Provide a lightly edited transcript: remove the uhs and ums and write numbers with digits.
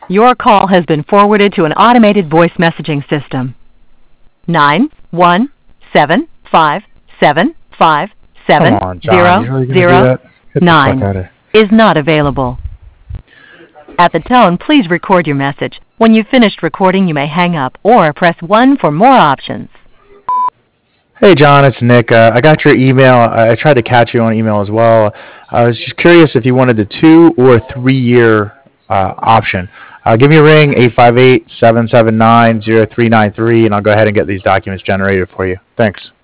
Your call has been forwarded to an automated voice messaging system. 91757577009 is not available. At the tone, please record your message. When you've finished recording, you may hang up or press 1 for more options. Hey, John, it's Nick. I got your email. I tried to catch you on email as well. I was just curious if you wanted the 2 or 3 year option. Give me a ring, 858-779-0393, and I'll go ahead and get these documents generated for you. Thanks.